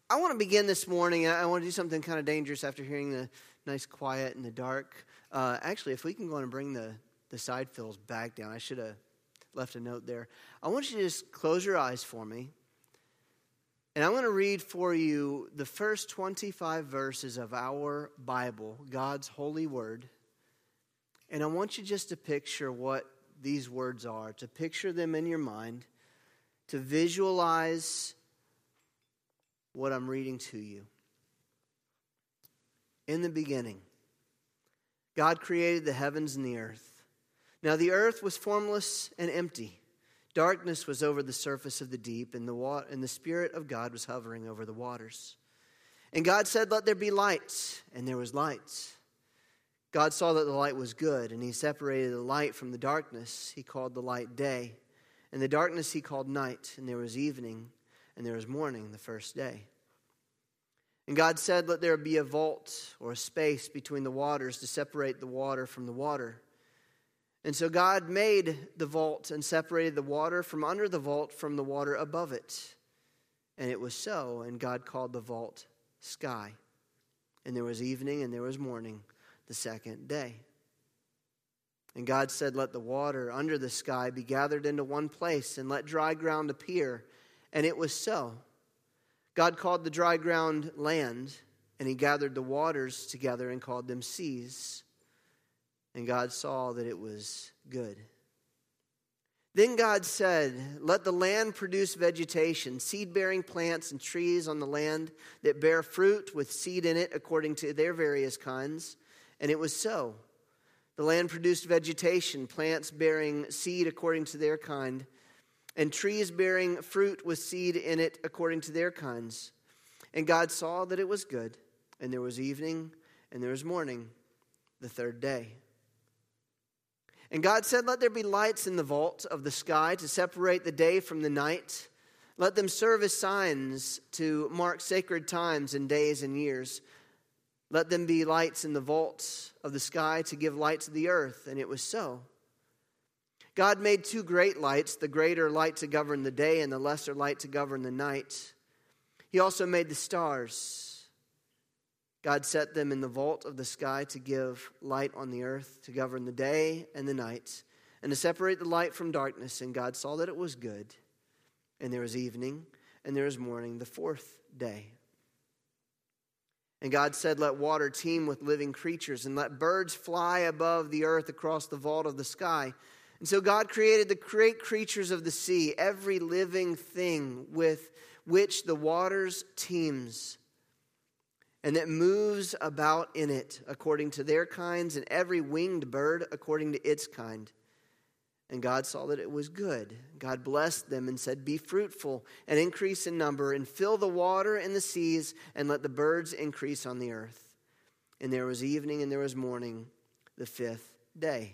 I want to begin this morning. I want to do something kind of dangerous after hearing the nice quiet and the dark. Actually, if we can go on and bring the side fills back down. I should have left a note there. I want you to just close your eyes for me. And I'm going to read for you the first 25 verses of our Bible, God's holy word. And I want you just to picture what these words are, to picture them in your mind, to visualize what I'm reading to you. In the beginning, God created the heavens and the earth. Now the earth was formless and empty. Darkness was over the surface of the deep, and the Spirit of God was hovering over the waters. And God said, "Let there be light," and there was light. God saw that the light was good, and He separated the light from the darkness. He called the light day, and the darkness He called night. And there was evening, and there was morning the first day. And God said, "Let there be a vault," or a space between the waters, to separate the water from the water. And so God made the vault and separated the water from under the vault from the water above it. And it was so, and God called the vault sky. And there was evening and there was morning the second day. And God said, "Let the water under the sky be gathered into one place, and let dry ground appear." And it was so. God called the dry ground land, and He gathered the waters together and called them seas. And God saw that it was good. Then God said, "Let the land produce vegetation, seed-bearing plants and trees on the land that bear fruit with seed in it according to their various kinds." And it was so. The land produced vegetation, plants bearing seed according to their kind, and trees bearing fruit with seed in it according to their kinds. And God saw that it was good. And there was evening and there was morning the third day. And God said, "Let there be lights in the vault of the sky to separate the day from the night. Let them serve as signs to mark sacred times and days and years. Let them be lights in the vault of the sky to give light to the earth." And it was so. God made two great lights, the greater light to govern the day and the lesser light to govern the night. He also made the stars. God set them in the vault of the sky to give light on the earth, to govern the day and the night, and to separate the light from darkness. And God saw that it was good. And there was evening, and there was morning, the fourth day. And God said, "Let water teem with living creatures, and let birds fly above the earth across the vault of the sky." And so God created the great creatures of the sea, every living thing with which the waters teems, and that moves about in it according to their kinds, and every winged bird according to its kind. And God saw that it was good. God blessed them and said, "Be fruitful and increase in number, and fill the water in the seas, and let the birds increase on the earth." And there was evening and there was morning the fifth day.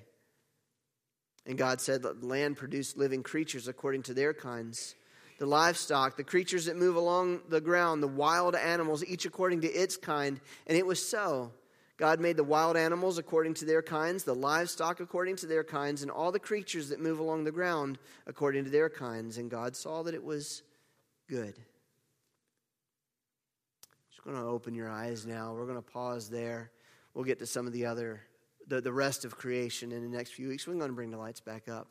And God said, "Let the land produce living creatures according to their kinds, the livestock, the creatures that move along the ground, the wild animals, each according to its kind." And it was so. God made the wild animals according to their kinds, the livestock according to their kinds, and all the creatures that move along the ground according to their kinds. And God saw that it was good. Just going to open your eyes now. We're going to pause there. We'll get to some of the rest of creation in the next few weeks. We're going to bring the lights back up.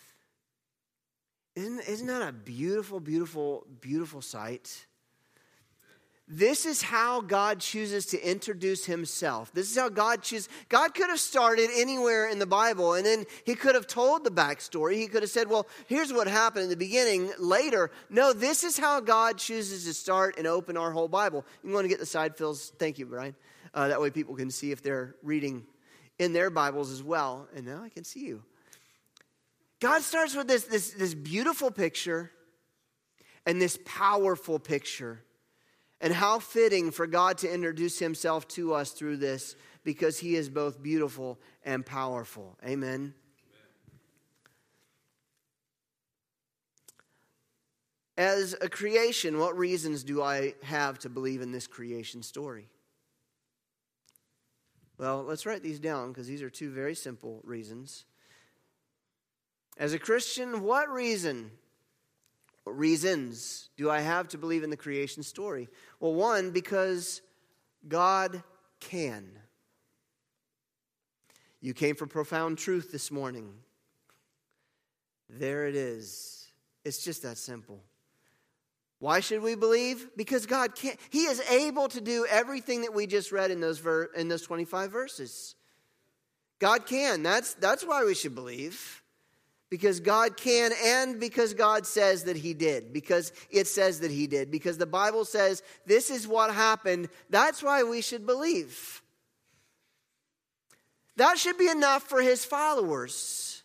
Isn't that a beautiful, beautiful, beautiful sight? This is how God chooses to introduce Himself. This is how God chooses. God could have started anywhere in the Bible, and then He could have told the backstory. He could have said, "Well, here's what happened in the beginning," later. No, this is how God chooses to start and open our whole Bible. You want to get the side fills? Thank you, Brian. That way people can see if they're reading in their Bibles as well. And now I can see you. God starts with this beautiful picture and this powerful picture. And how fitting for God to introduce Himself to us through this, because He is both beautiful and powerful. Amen. As a creation, what reasons do I have to believe in this creation story? Well, let's write these down, because these are two very simple reasons. As a Christian, what reason What reasons do I have to believe in the creation story? Well, one, because God can. You came for profound truth this morning. There it is. It's just that simple. Why should we believe? Because God can. He is able to do everything that we just read in those 25 verses. God can. That's why we should believe. Because God can, and because God says that He did. Because it says that He did. Because the Bible says this is what happened. That's why we should believe. That should be enough for His followers.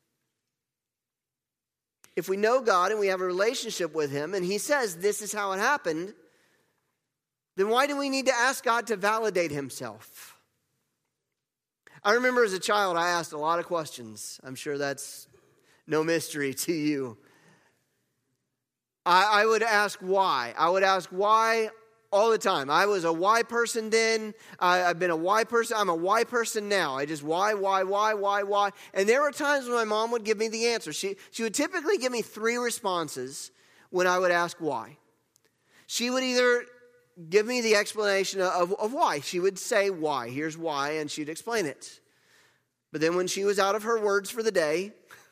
If we know God and we have a relationship with Him and He says this is how it happened, then why do we need to ask God to validate Himself? I remember as a child I asked a lot of questions. I'm sure that's no mystery to you. I would ask why. I would ask why all the time. I was a why person then. I've been a why person. I'm a why person now. I just why. And there were times when my mom would give me the answer. She would typically give me 3 responses when I would ask why. She would either give me the explanation of why. She would say why. Here's why, and she'd explain it. But then when she was out of her words for the day,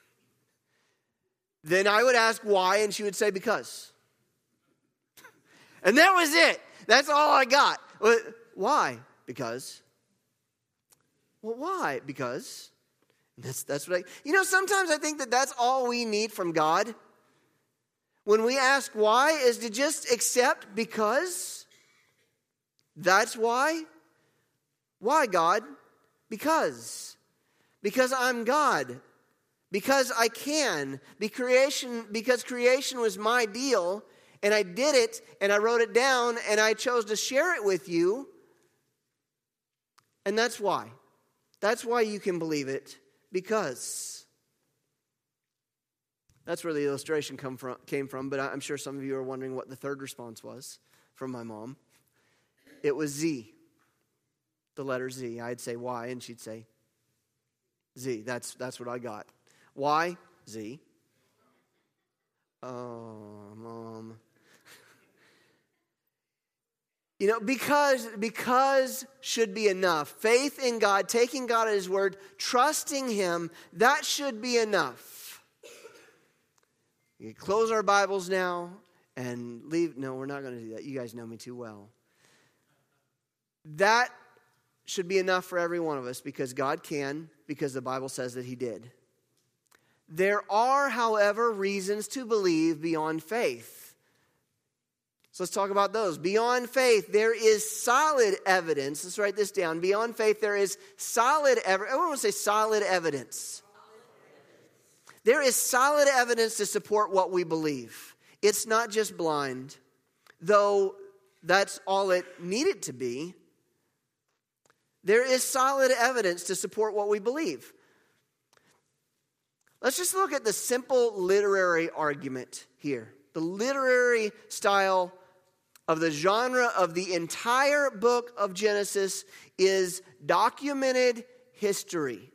then I would ask why, and she would say because. And that was it. That's all I got. Why? Because. Well, why? Because. That's what sometimes I think that that's all we need from God. When we ask why, is to just accept because. That's why. Why, God? Because. Because I'm God. Because I can. Because creation was my deal. And I did it, and I wrote it down, and I chose to share it with you. And that's why. That's why you can believe it, because. That's where the illustration came from, but I'm sure some of you are wondering what the third response was from my mom. It was Z, the letter Z. I'd say why, and she'd say Z. That's what I got. Why? Z. Oh, Mom. Because should be enough. Faith in God, taking God at His word, trusting Him, that should be enough. We close our Bibles now and leave. No, we're not going to do that. You guys know me too well. That should be enough for every one of us because God can, because the Bible says that He did. There are, however, reasons to believe beyond faith. So let's talk about those. Beyond faith, there is solid evidence. Let's write this down. Beyond faith, there is solid evidence. I want to say solid evidence. There is solid evidence to support what we believe. It's not just blind, though that's all it needed to be. There is solid evidence to support what we believe. Let's just look at the simple literary argument here. The literary style of the genre of the entire book of Genesis is documented history.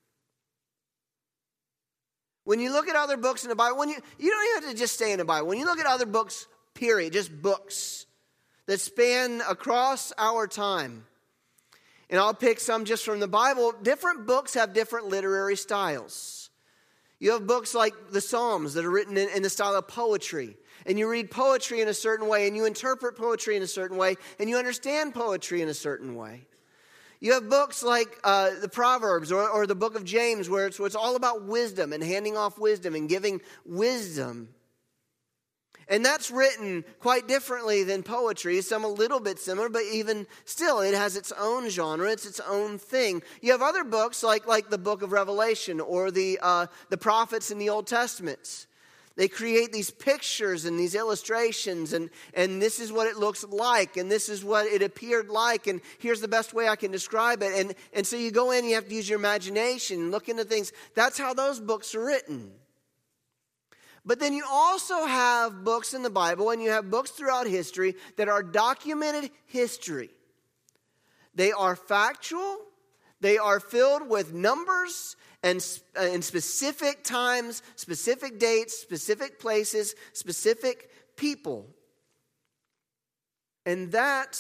When you look at other books in the Bible, you don't even have to just stay in the Bible. When you look at other books, period, just books that span across our time, and I'll pick some just from the Bible, different books have different literary styles. You have books like the Psalms that are written in the style of poetry. And you read poetry in a certain way, and you interpret poetry in a certain way, and you understand poetry in a certain way. You have books like the Proverbs or the book of James, where it's all about wisdom and handing off wisdom and giving wisdom. And that's written quite differently than poetry. Some a little bit similar, but even still, it has its own genre. It's its own thing. You have other books like the book of Revelation or the prophets in the Old Testament. They create these pictures and these illustrations, and this is what it looks like, and this is what it appeared like, and here's the best way I can describe it. And so you go in, you have to use your imagination, look into things. That's how those books are written. But then you also have books in the Bible, and you have books throughout history that are documented history. They are factual, they are filled with numbers, and in specific times, specific dates, specific places, specific people. And that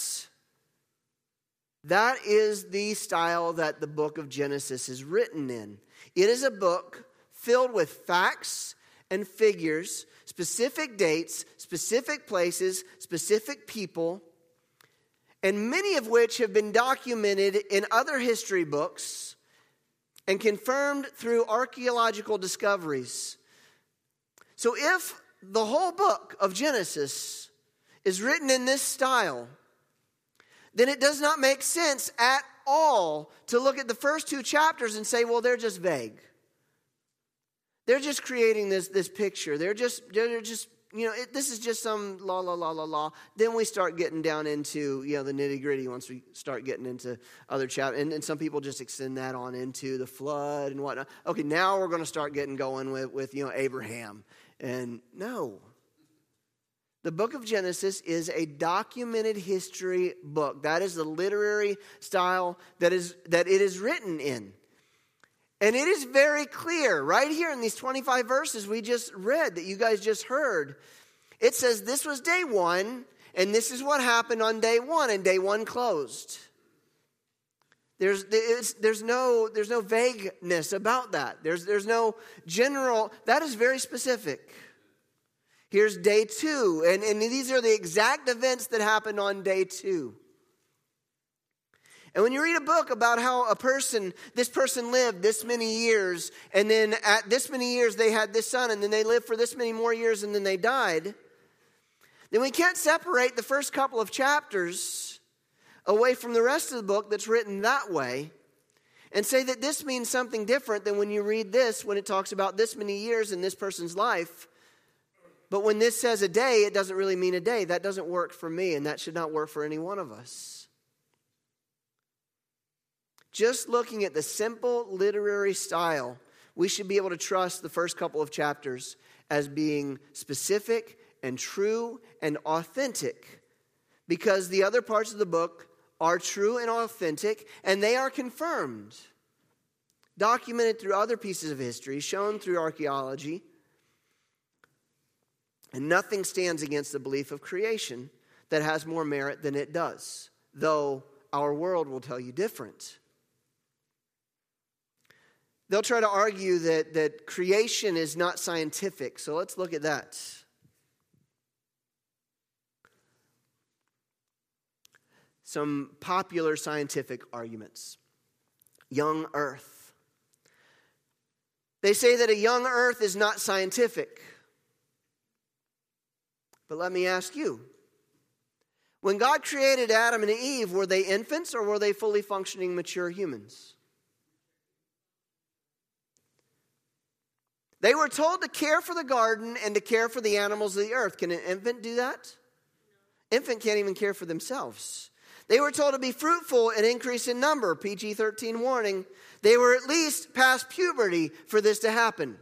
is the style that the book of Genesis is written in. It is a book filled with facts and figures, specific dates, specific places, specific people, and many of which have been documented in other history books and confirmed through archaeological discoveries. So if the whole book of Genesis is written in this style, then it does not make sense at all to look at the first 2 chapters and say, well, they're just vague. They're just creating this picture. They're just this is just some la, la, la, la, la. Then we start getting down into, the nitty-gritty once we start getting into other chapters. And some people just extend that on into the flood and whatnot. Okay, now we're going to start getting going with Abraham. And no. The book of Genesis is a documented history book. That is the literary style that it is written in. And it is very clear right here in these 25 verses we just read that you guys just heard. It says this was day 1 and this is what happened on day 1 and day 1 closed. There's no vagueness about that. There's no general. That is very specific. Here's day 2 and these are the exact events that happened on day 2. And when you read a book about how this person lived this many years, and then at this many years they had this son, and then they lived for this many more years, and then they died, then we can't separate the first couple of chapters away from the rest of the book that's written that way and say that this means something different than when you read this, when it talks about this many years in this person's life. But when this says a day, it doesn't really mean a day. That doesn't work for me, and that should not work for any one of us. Just looking at the simple literary style, we should be able to trust the first couple of chapters as being specific and true and authentic, because the other parts of the book are true and authentic, and they are confirmed, documented through other pieces of history, shown through archaeology. And nothing stands against the belief of creation that has more merit than it does, though our world will tell you different. They'll try to argue that creation is not scientific. So let's look at that. Some popular scientific arguments. Young Earth. They say that a young Earth is not scientific. But let me ask you. When God created Adam and Eve, were they infants or were they fully functioning mature humans? They were told to care for the garden and to care for the animals of the earth. Can an infant do that? Infant can't even care for themselves. They were told to be fruitful and increase in number. PG-13 warning. They were at least past puberty for this to happen.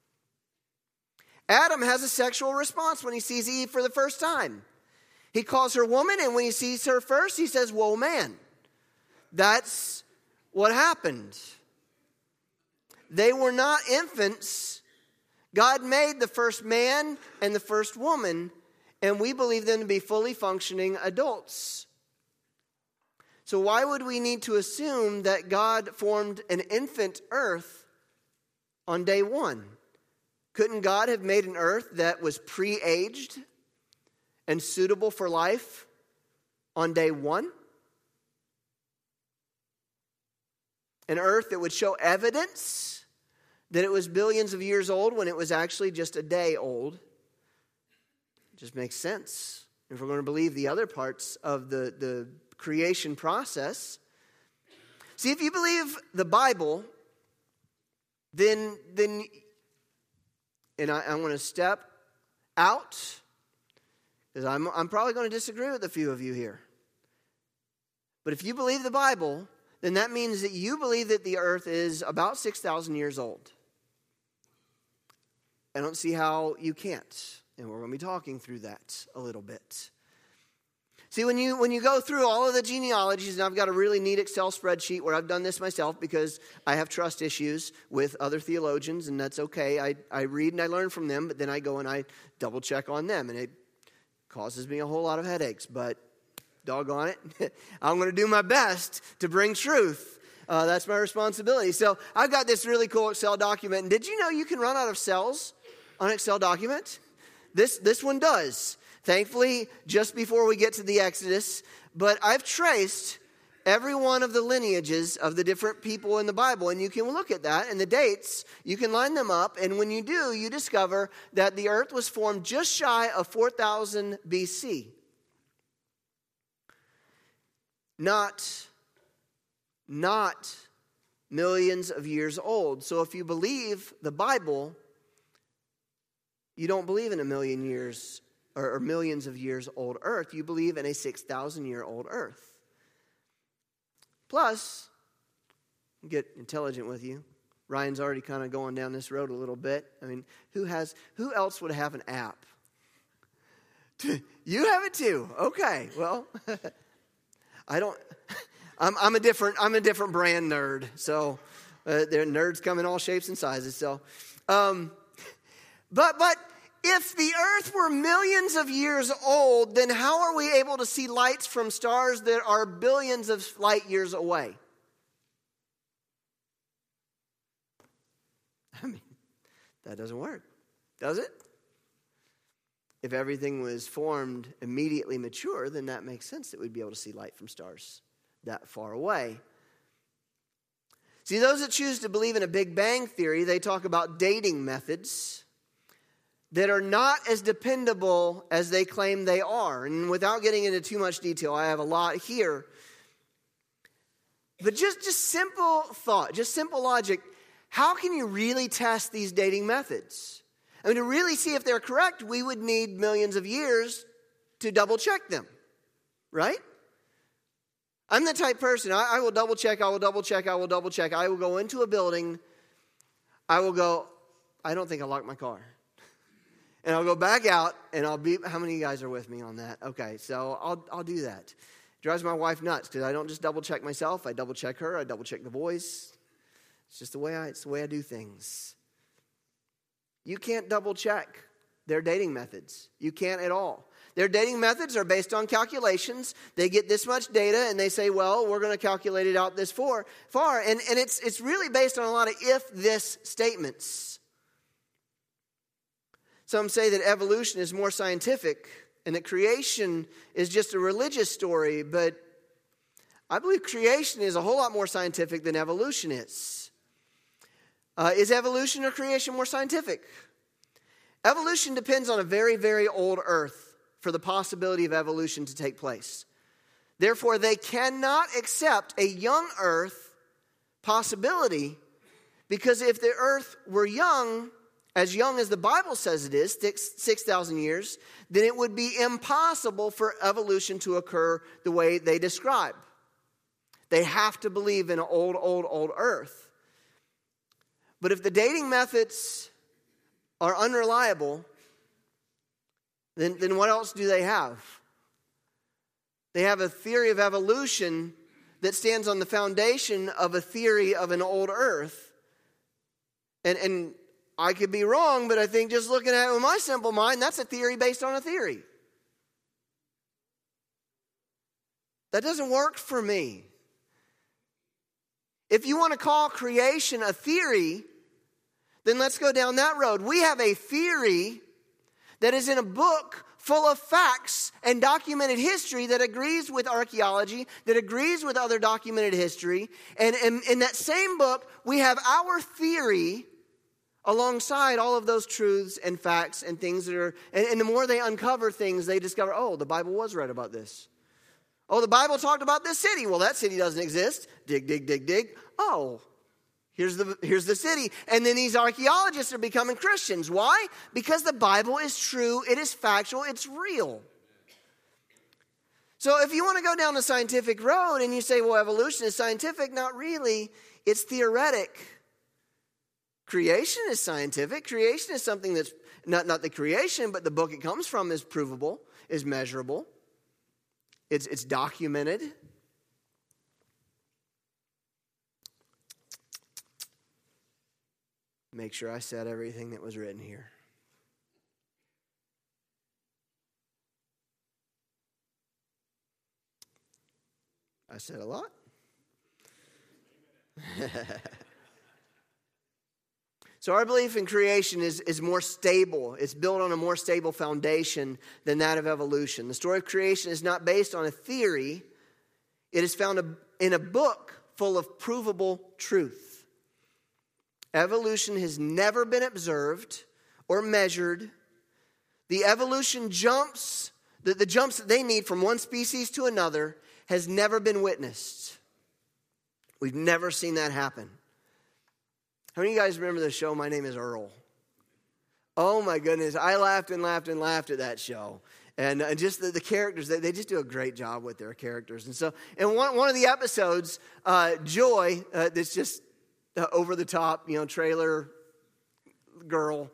Adam has a sexual response when he sees Eve for the first time. He calls her woman, and when he sees her first, he says, whoa, man. That's what happened. They were not infants. God made the first man and the first woman, and we believe them to be fully functioning adults. So why would we need to assume that God formed an infant earth on day 1? Couldn't God have made an earth that was pre-aged and suitable for life on day 1? An earth that would show evidence that it was billions of years old when it was actually just a day old. It just makes sense. If we're going to believe the other parts of the creation process. See, if you believe the Bible, then and I'm going to step out, because I'm probably going to disagree with a few of you here. But if you believe the Bible, then that means that you believe that the earth is about 6,000 years old. I don't see how you can't. And we're going to be talking through that a little bit. See, when you go through all of the genealogies, and I've got a really neat Excel spreadsheet where I've done this myself because I have trust issues with other theologians, and that's okay. I read and I learn from them, but then I go and I double check on them, and it causes me a whole lot of headaches, but doggone it, I'm going to do my best to bring truth. That's my responsibility. So I've got this really cool Excel document, and did you know you can run out of cells on an Excel document? This one does. Thankfully, just before we get to the Exodus, but I've traced every one of the lineages of the different people in the Bible, and you can look at that, and the dates, you can line them up, and when you do, you discover that the earth was formed just shy of 4,000 BC. Not millions of years old. So if you believe the Bible, you don't believe in a million years or millions of years old earth. You believe in a 6,000-year-old earth. Plus, get intelligent with you. Ryan's already kind of going down this road a little bit. I mean, who else would have an app? You have it too. Okay, well, I don't. I'm a different brand nerd. So there nerds come in all shapes and sizes. So, but if the earth were millions of years old, then how are we able to see lights from stars that are billions of light years away? I mean, that doesn't work, does it? If everything was formed immediately mature, then that makes sense that we'd be able to see light from stars that far away. See, those that choose to believe in a Big Bang theory, they talk about dating methods that are not as dependable as they claim they are. And without getting into too much detail, I have a lot here. But just simple thought, just simple logic, how can you really test these dating methods? I mean, to really see if they're correct, we would need millions of years to double check them, right? I'm the type person, I will double check. I will go into a building, I will go, I don't think I locked my car. And I'll go back out, and I'll be, how many of you guys are with me on that? Okay, so I'll do that. It drives my wife nuts, because I don't just double check myself, I double check her, I double check the boys. It's just the way I do things. You can't double check their dating methods. You can't at all. Their dating methods are based on calculations. They get this much data and they say, well, we're going to calculate it out this far. And it's really based on a lot of if-this statements. Some say that evolution is more scientific and that creation is just a religious story, but I believe creation is a whole lot more scientific than evolution is. Is evolution or creation more scientific? Evolution depends on a very, very old earth for the possibility of evolution to take place. Therefore, they cannot accept a young earth possibility, because if the earth were young as the Bible says it is, 6,000 years, then it would be impossible for evolution to occur the way they describe. They have to believe in an old earth. But if the dating methods are unreliable, then what else do they have? They have a theory of evolution that stands on the foundation of a theory of an old earth. And I could be wrong, but I think just looking at it with my simple mind, that's a theory based on a theory. That doesn't work for me. If you want to call creation a theory, then let's go down that road. We have a theory that is in a book full of facts and documented history that agrees with archaeology, that agrees with other documented history. And in that same book, we have our theory alongside all of those truths and facts and things that are, and the more they uncover things, they discover, oh, the Bible was right about this. Oh, the Bible talked about this city. Well, that city doesn't exist. Dig. Oh, here's the city. And then these archaeologists are becoming Christians. Why? Because the Bible is true. It is factual. It's real. So if you want to go down the scientific road and you say, well, evolution is scientific, not really. It's theoretic. Creation is scientific. Creation is something that's not the creation, but the book it comes from is provable, is measurable. It's documented. Make sure I said everything that was written here. I said a lot. So our belief in creation is more stable. It's built on a more stable foundation than that of evolution. The story of creation is not based on a theory. It is found in a book full of provable truth. Evolution has never been observed or measured. The evolution jumps, the jumps that they need from one species to another has never been witnessed. We've never seen that happen. How many of you guys remember the show My Name is Earl? Oh my goodness, I laughed and laughed and laughed at that show. And just the characters, they just do a great job with their characters. And so, in one of the episodes, Joy, that's just over the top, trailer girl.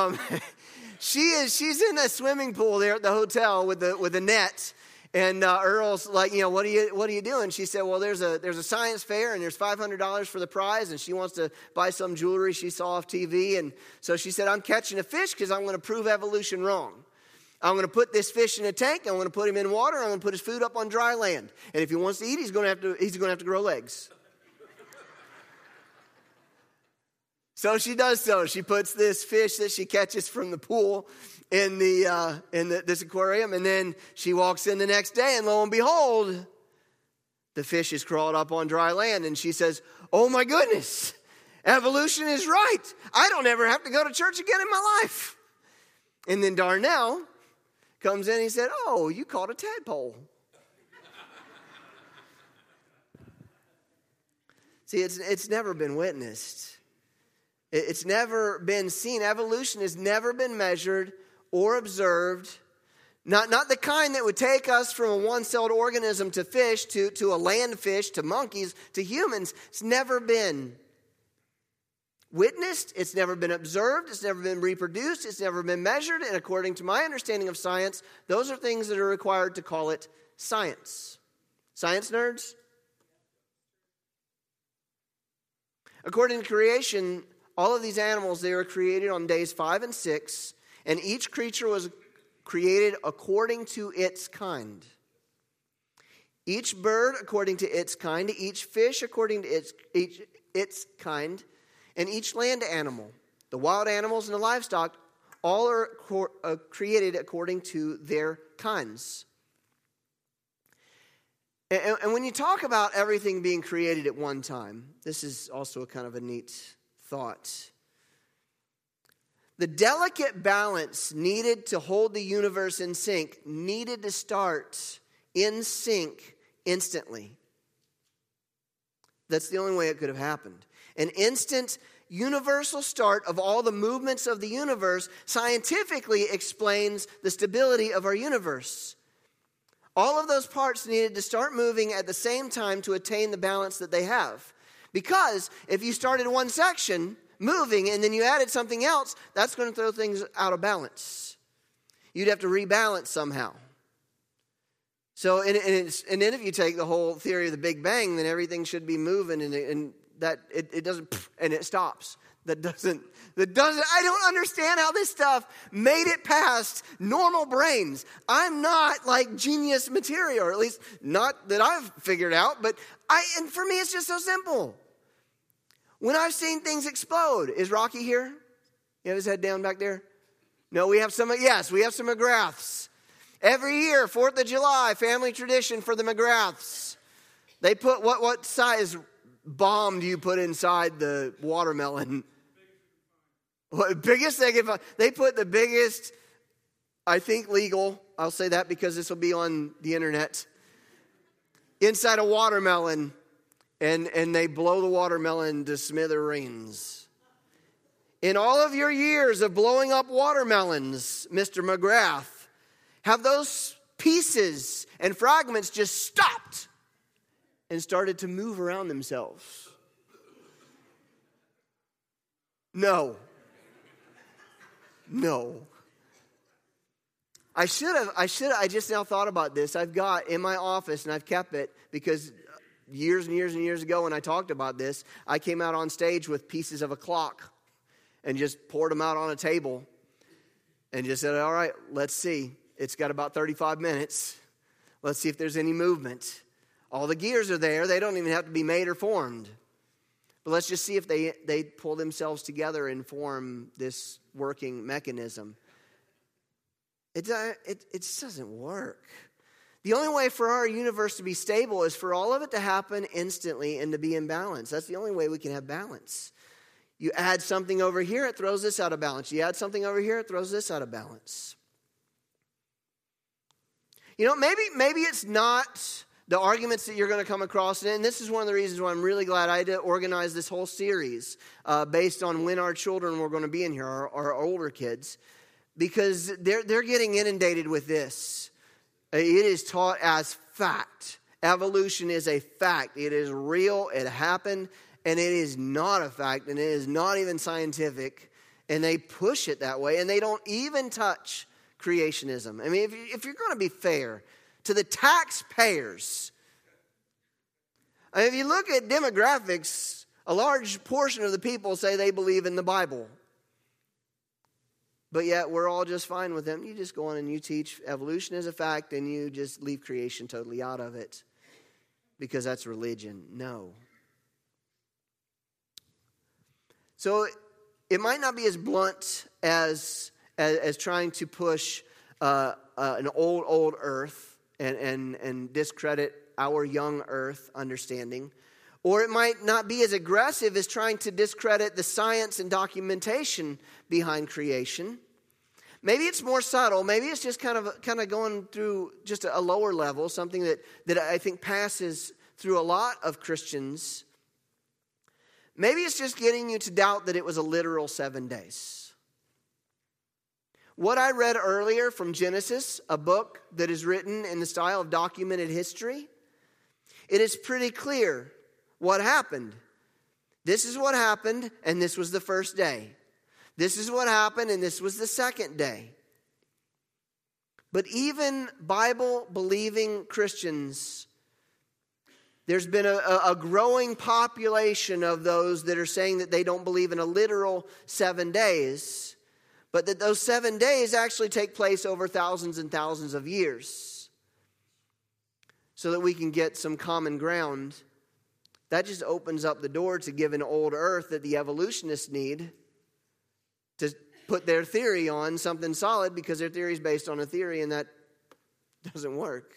She's in a swimming pool there at the hotel with a net. And Earl's like, what are you doing? She said, well, there's a science fair and there's $500 for the prize, and she wants to buy some jewelry she saw off TV. And so she said, I'm catching a fish because I'm going to prove evolution wrong. I'm going to put this fish in a tank. I'm going to put him in water. I'm going to put his food up on dry land. And if he wants to eat, he's going to have to grow legs. So she does so. She puts this fish that she catches from the pool in this aquarium, and then she walks in the next day, and lo and behold, the fish is crawled up on dry land, and she says, oh my goodness, evolution is right. I don't ever have to go to church again in my life. And then Darnell comes in and he said, oh, you caught a tadpole. See, it's never been witnessed. It's never been seen. Evolution has never been measured or observed. Not the kind that would take us from a one-celled organism to fish, to a land fish, to monkeys, to humans. It's never been witnessed. It's never been observed. It's never been reproduced. It's never been measured. And according to my understanding of science, those are things that are required to call it science. Science nerds? According to creation, all of these animals, they were created on days 5 and 6, and each creature was created according to its kind. Each bird according to its kind, each fish according to its kind, and each land animal, the wild animals and the livestock, all are created according to their kinds. And when you talk about everything being created at one time, this is also a kind of a neat thought. The delicate balance needed to hold the universe in sync needed to start in sync instantly. That's the only way it could have happened. An instant universal start of all the movements of the universe scientifically explains the stability of our universe. All of those parts needed to start moving at the same time to attain the balance that they have. Because if you started one section moving and then you added something else, that's going to throw things out of balance. You'd have to rebalance somehow. So, and then if you take the whole theory of the Big Bang, then everything should be moving, and that it doesn't, and it stops. That doesn't. I don't understand how this stuff made it past normal brains. I'm not like genius material, or at least not that I've figured out. And for me, it's just so simple. When I've seen things explode, is Rocky here? You have his head down back there? No, we have some McGraths. Every year, 4th of July, family tradition for the McGraths. They put, what size bomb do you put inside the watermelon? Biggest they can find. They put the biggest, I think legal, I'll say that because this will be on the internet, inside a watermelon. And they blow the watermelon to smithereens. In all of your years of blowing up watermelons, Mr. McGrath, have those pieces and fragments just stopped and started to move around themselves? No. I just now thought about this. I've got in my office, and I've kept it because years and years and years ago when I talked about this, I came out on stage with pieces of a clock and just poured them out on a table and just said, all right, let's see. It's got about 35 minutes. Let's see if there's any movement. All the gears are there. They don't even have to be made or formed. But let's just see if they pull themselves together and form this working mechanism. It just doesn't work. The only way for our universe to be stable is for all of it to happen instantly and to be in balance. That's the only way we can have balance. You add something over here, it throws this out of balance. You add something over here, it throws this out of balance. You know, maybe it's not the arguments that you're going to come across. And this is one of the reasons why I'm really glad I had to organize this whole series based on when our children were going to be in here, our older kids. Because they're getting inundated with this. It is taught as fact. Evolution is a fact. It is real. It happened. And it is not a fact. And it is not even scientific. And they push it that way. And they don't even touch creationism. I mean, if you're going to be fair to the taxpayers, I mean, if you look at demographics, a large portion of the people say they believe in the Bible. But yet we're all just fine with them. You just go on and you teach evolution as a fact and you just leave creation totally out of it because that's religion. No. So it might not be as blunt as trying to push an old earth and discredit our young earth understanding. Or it might not be as aggressive as trying to discredit the science and documentation behind creation. Maybe it's more subtle. Maybe it's just kind of going through just a lower level, something that I think passes through a lot of Christians. Maybe it's just getting you to doubt that it was a literal 7 days. What I read earlier from Genesis, a book that is written in the style of documented history, it is pretty clear what happened. This is what happened, and this was the first day. This is what happened, and this was the second day. But even Bible-believing Christians, there's been a growing population of those that are saying that they don't believe in a literal 7 days, but that those 7 days actually take place over thousands and thousands of years, so that we can get some common ground. That just opens up the door to give an old earth that the evolutionists need to put their theory on something solid, because their theory is based on a theory, and that doesn't work.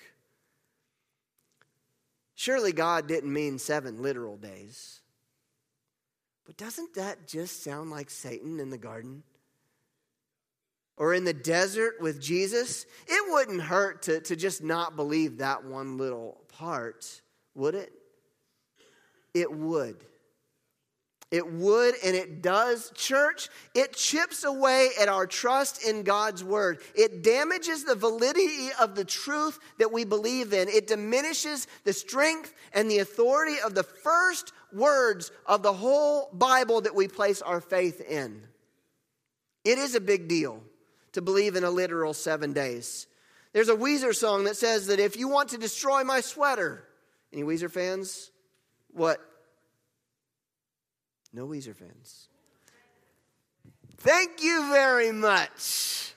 Surely God didn't mean 7 literal days. But doesn't that just sound like Satan in the garden? Or in the desert with Jesus? It wouldn't hurt to just not believe that one little part, would it? It would. It would, and it does. Church, it chips away at our trust in God's word. It damages the validity of the truth that we believe in. It diminishes the strength and the authority of the first words of the whole Bible that we place our faith in. It is a big deal to believe in a literal 7 days. There's a Weezer song that says that if you want to destroy my sweater, any Weezer fans? What? No Weezer fans. Thank you very much.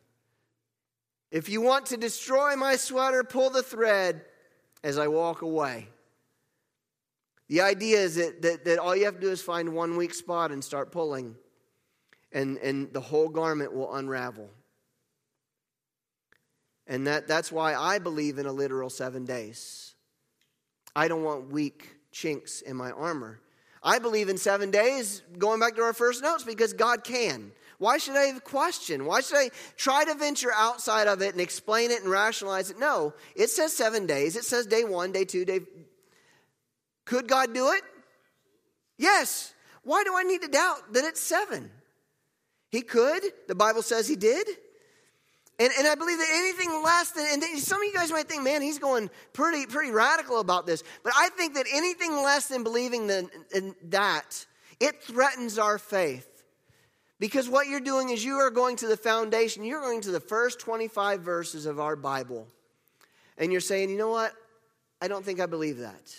If you want to destroy my sweater, pull the thread as I walk away. The idea is that all you have to do is find one weak spot and start pulling, and the whole garment will unravel. And that's why I believe in a literal 7 days. I don't want weak chinks in my armor. I believe in 7 days, going back to our first notes, because God can. Why should I question? Why should I try to venture outside of it and explain it and rationalize it? No, it says 7 days. It says day 1, day 2, day... Could God do it? Yes. Why do I need to doubt that it's 7? He could. The Bible says he did. And I believe that anything less than, and some of you guys might think, man, he's going pretty radical about this. But I think that anything less than believing in that, it threatens our faith. Because what you're doing is you are going to the foundation. You're going to the first 25 verses of our Bible. And you're saying, you know what? I don't think I believe that.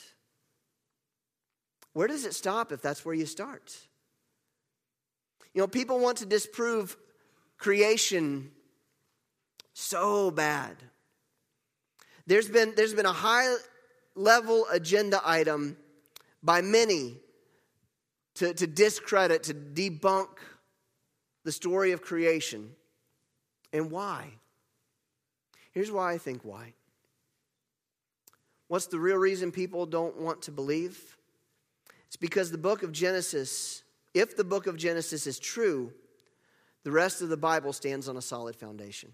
Where does it stop if that's where you start? You know, people want to disprove creation so bad. There's been a high level agenda item by many to discredit, to debunk the story of creation. And why? Here's why I think why. What's the real reason people don't want to believe? It's because the book of Genesis, if the book of Genesis is true, the rest of the Bible stands on a solid foundation.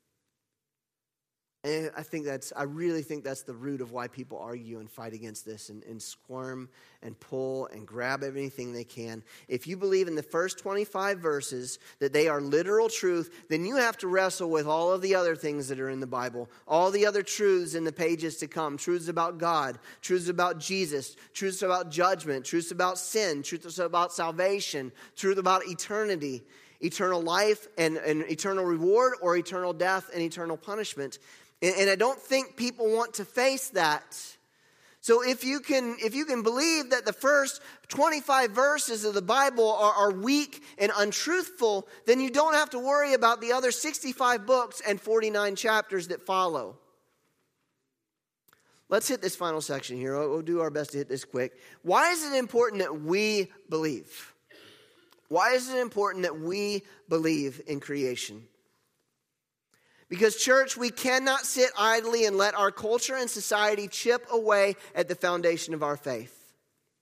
And I really think that's the root of why people argue and fight against this and squirm and pull and grab everything they can. If you believe in the first 25 verses that they are literal truth, then you have to wrestle with all of the other things that are in the Bible, all the other truths in the pages to come, truths about God, truths about Jesus, truths about judgment, truths about sin, truths about salvation, truth about eternity, eternal life and eternal reward, or eternal death and eternal punishment. And I don't think people want to face that. So if you can believe that the first 25 verses of the Bible are weak and untruthful, then you don't have to worry about the other 65 books and 49 chapters that follow. Let's hit this final section here. We'll do our best to hit this quick. Why is it important that we believe? Why is it important that we believe in creation? Because, church, we cannot sit idly and let our culture and society chip away at the foundation of our faith.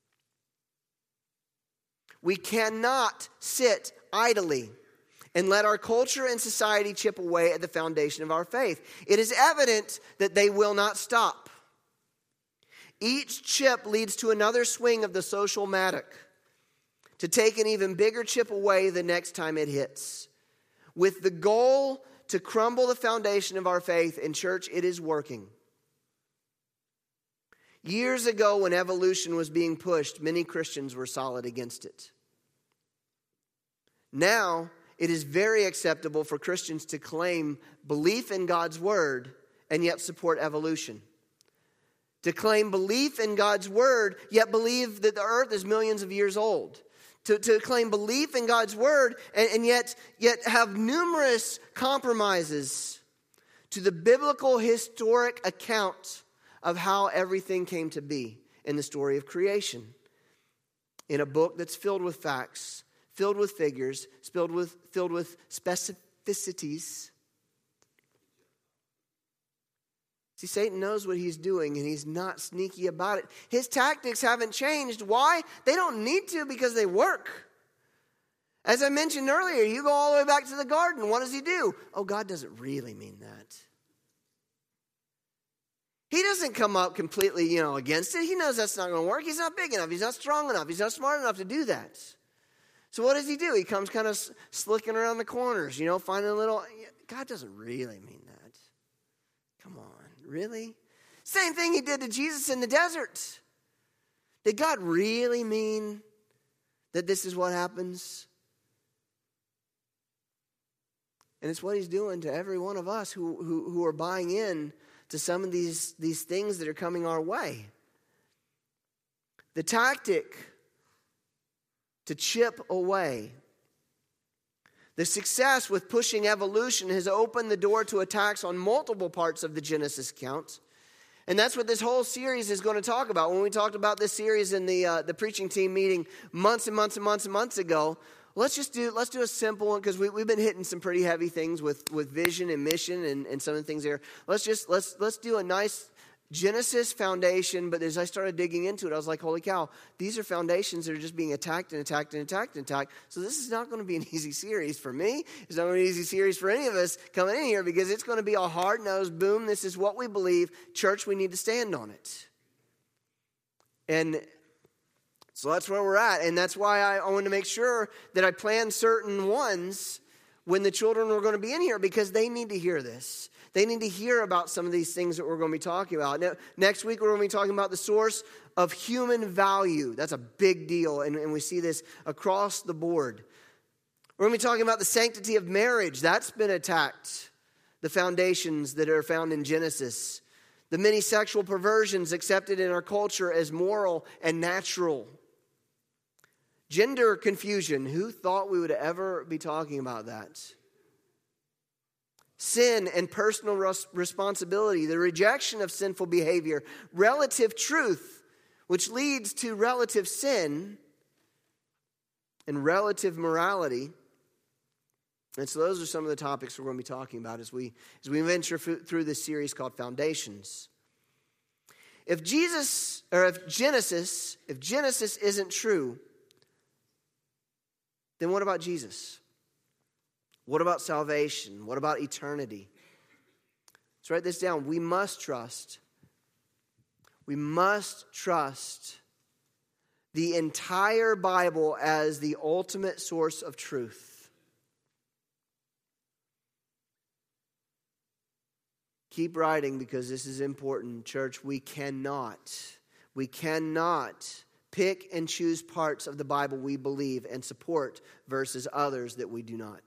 We cannot sit idly and let our culture and society chip away at the foundation of our faith. It is evident that they will not stop. Each chip leads to another swing of the social mattock to take an even bigger chip away the next time it hits, with the goal to crumble the foundation of our faith. In church, it is working. Years ago, when evolution was being pushed, many Christians were solid against it. Now, it is very acceptable for Christians to claim belief in God's word and yet support evolution. To claim belief in God's word, yet believe that the earth is millions of years old. To claim belief in God's word and yet have numerous compromises to the biblical historic account of how everything came to be in the story of creation. In a book that's filled with facts, filled with figures, filled with specificities. See, Satan knows what he's doing, and he's not sneaky about it. His tactics haven't changed. Why? They don't need to, because they work. As I mentioned earlier, you go all the way back to the garden. What does he do? Oh, God doesn't really mean that. He doesn't come up completely, against it. He knows that's not going to work. He's not big enough. He's not strong enough. He's not smart enough to do that. So what does he do? He comes kind of slicking around the corners, finding a little... God doesn't really mean that. Come on. Really? Same thing he did to Jesus in the desert. Did God really mean that this is what happens? And it's what he's doing to every one of us who are buying in to some of these things that are coming our way. The tactic to chip away. The success with pushing evolution has opened the door to attacks on multiple parts of the Genesis account. And that's what this whole series is going to talk about. When we talked about this series in the preaching team meeting months and months and months and months ago, let's do a simple one, because we've been hitting some pretty heavy things with vision and mission and some of the things there. Let's do a nice Genesis foundation, but as I started digging into it, I was like, holy cow, these are foundations that are just being attacked and attacked and attacked and attacked. So this is not going to be an easy series for me. It's not going to be an easy series for any of us coming in here, because it's going to be a hard-nosed, boom, this is what we believe. Church, we need to stand on it. And so that's where we're at. And that's why I want to make sure that I plan certain ones when the children were going to be in here, because they need to hear this. They need to hear about some of these things that we're going to be talking about. Now, next week, we're going to be talking about the source of human value. That's a big deal, and we see this across the board. We're going to be talking about the sanctity of marriage. That's been attacked. The foundations that are found in Genesis. The many sexual perversions accepted in our culture as moral and natural. Gender confusion. Who thought we would ever be talking about that? Sin and personal responsibility. The rejection of sinful behavior. Relative truth, which leads to relative sin and relative morality. And so those are some of the topics we're going to be talking about as we venture through this series called Foundations. If Genesis isn't true, then what about Jesus? What about salvation? What about eternity? Let's write this down. We must trust the entire Bible as the ultimate source of truth. Keep writing because this is important, church. We cannot pick and choose parts of the Bible we believe and support versus others that we do not.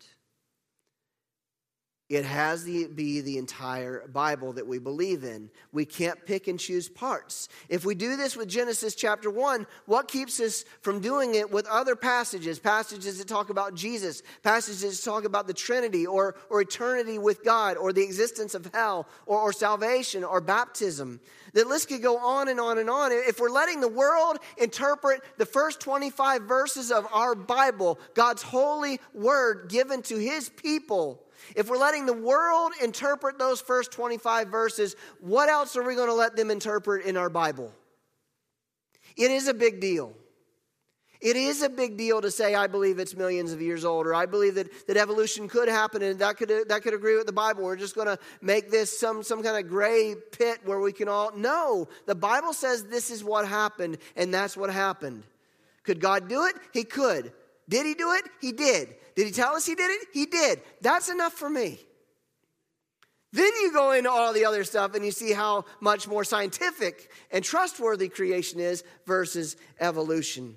It has to be the entire Bible that we believe in. We can't pick and choose parts. If we do this with Genesis chapter 1, what keeps us from doing it with other passages? Passages that talk about Jesus, passages that talk about the Trinity or eternity with God or the existence of hell or salvation or baptism. The list could go on and on and on. If we're letting the world interpret the first 25 verses of our Bible, God's holy word given to His people, if we're letting the world interpret those first 25 verses, what else are we going to let them interpret in our Bible? It is a big deal. It is a big deal to say, I believe it's millions of years old, or I believe that evolution could happen and that could agree with the Bible. We're just going to make this some kind of gray pit where we can all... No, the Bible says this is what happened, and that's what happened. Could God do it? He could. Did He do it? He did. Did He tell us He did it? He did. That's enough for me. Then you go into all the other stuff and you see how much more scientific and trustworthy creation is versus evolution.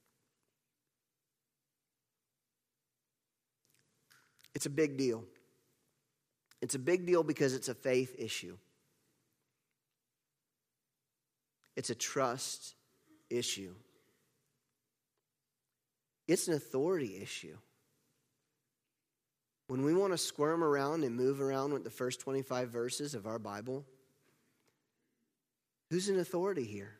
It's a big deal. It's a big deal because it's a faith issue. It's a trust issue. It's an authority issue. When we want to squirm around and move around with the first 25 verses of our Bible, who's in authority here?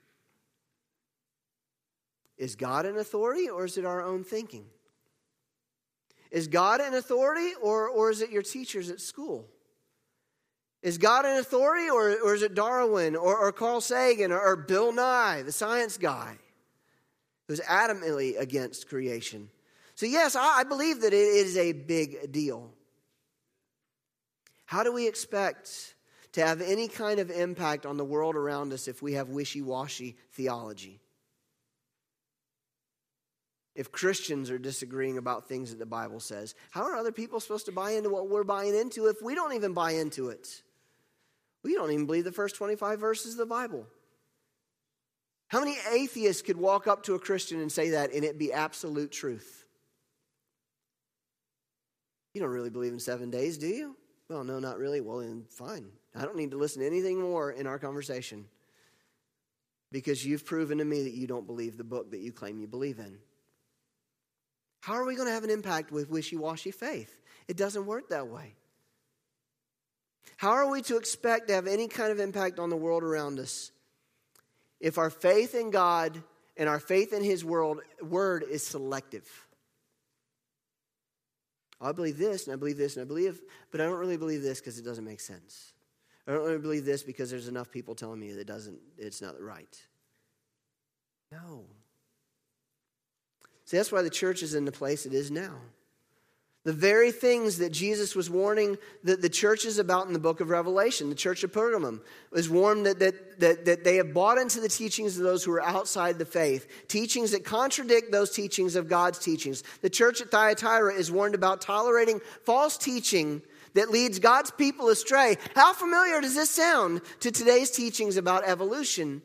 Is God an authority or is it our own thinking? Is God an authority or is it your teachers at school? Is God an authority or is it Darwin or Carl Sagan or Bill Nye, the science guy, who's adamantly against creation? So yes, I believe that it is a big deal. How do we expect to have any kind of impact on the world around us if we have wishy-washy theology? If Christians are disagreeing about things that the Bible says, how are other people supposed to buy into what we're buying into if we don't even buy into it? We don't even believe the first 25 verses of the Bible. How many atheists could walk up to a Christian and say that and it be absolute truth? You don't really believe in 7 days, do you? Well, no, not really. Well, then fine. I don't need to listen to anything more in our conversation because you've proven to me that you don't believe the book that you claim you believe in. How are we going to have an impact with wishy-washy faith? It doesn't work that way. How are we to expect to have any kind of impact on the world around us if our faith in God and our faith in His word is selective? I believe this, and I believe this, and I believe, but I don't really believe this because it doesn't make sense. I don't really believe this because there's enough people telling me that it's not right. No. See, that's why the church is in the place it is now. The very things that Jesus was warning the churches about in the book of Revelation, the church of Pergamum, was warned that they have bought into the teachings of those who are outside the faith, teachings that contradict those teachings of God's teachings. The church at Thyatira is warned about tolerating false teaching that leads God's people astray. How familiar does this sound to today's teachings about evolution?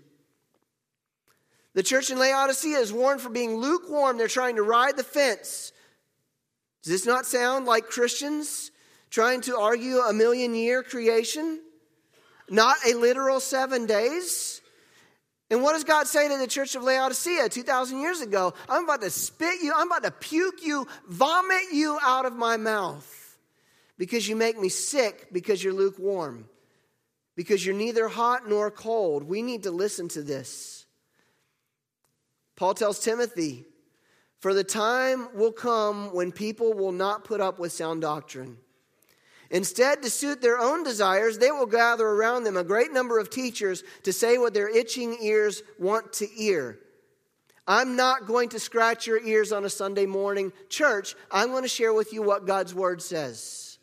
The church in Laodicea is warned for being lukewarm. They're trying to ride the fence. Does this not sound like Christians trying to argue a 1,000,000-year creation? Not a literal 7 days? And what does God say to the church of Laodicea 2,000 years ago? I'm about to spit you, I'm about to puke you, vomit you out of my mouth because you make me sick, because you're lukewarm, because you're neither hot nor cold. We need to listen to this. Paul tells Timothy, for the time will come when people will not put up with sound doctrine. Instead, to suit their own desires, they will gather around them a great number of teachers to say what their itching ears want to hear. I'm not going to scratch your ears on a Sunday morning. Church, I'm going to share with you what God's word says.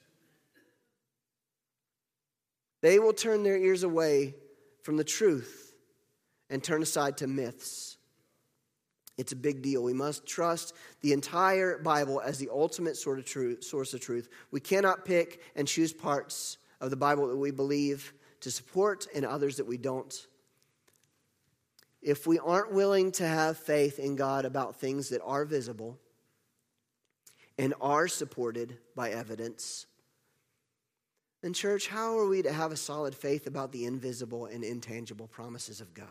They will turn their ears away from the truth and turn aside to myths. It's a big deal. We must trust the entire Bible as the ultimate source of truth. We cannot pick and choose parts of the Bible that we believe to support and others that we don't. If we aren't willing to have faith in God about things that are visible and are supported by evidence, then church, how are we to have a solid faith about the invisible and intangible promises of God?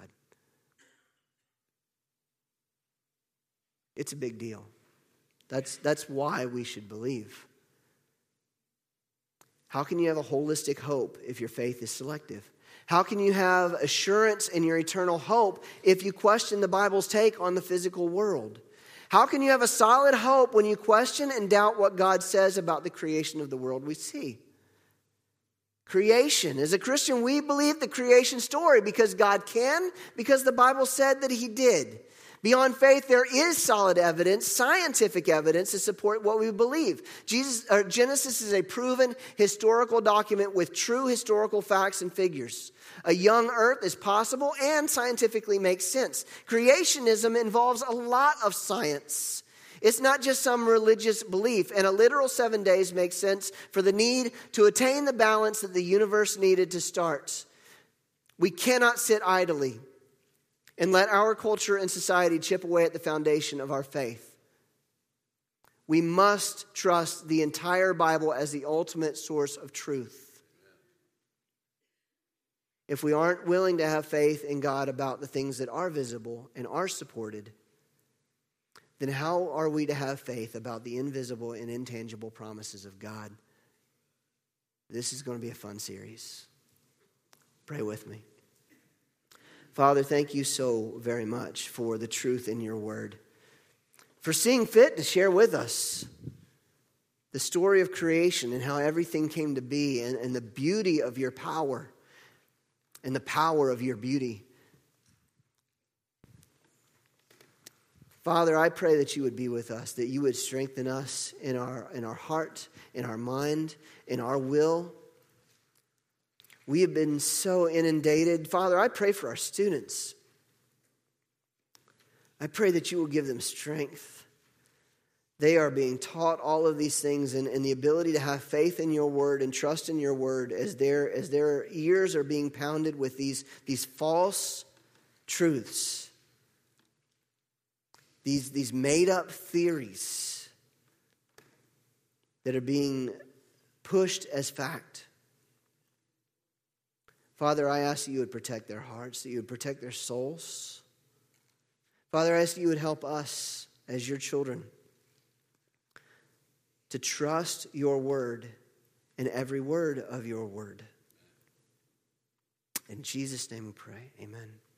It's a big deal. That's why we should believe. How can you have a holistic hope if your faith is selective? How can you have assurance in your eternal hope if you question the Bible's take on the physical world? How can you have a solid hope when you question and doubt what God says about the creation of the world we see? Creation. As a Christian, we believe the creation story because God can, because the Bible said that He did. Beyond faith, there is solid evidence, scientific evidence to support what we believe. Genesis is a proven historical document with true historical facts and figures. A young earth is possible and scientifically makes sense. Creationism involves a lot of science. It's not just some religious belief. And a literal 7 days makes sense for the need to attain the balance that the universe needed to start. We cannot sit idly and let our culture and society chip away at the foundation of our faith. We must trust the entire Bible as the ultimate source of truth. If we aren't willing to have faith in God about the things that are visible and are supported, then how are we to have faith about the invisible and intangible promises of God? This is going to be a fun series. Pray with me. Father, thank you so very much for the truth in your word, for seeing fit to share with us the story of creation and how everything came to be, and the beauty of your power and the power of your beauty. Father, I pray that you would be with us, that you would strengthen us in our heart, in our mind, in our will. We have been so inundated. Father, I pray for our students. I pray that you will give them strength. They are being taught all of these things, and the ability to have faith in your word and trust in your word as their ears are being pounded with these false truths, these made-up theories that are being pushed as fact. Father, I ask that you would protect their hearts, that you would protect their souls. Father, I ask that you would help us as your children to trust your word and every word of your word. In Jesus' name we pray. Amen.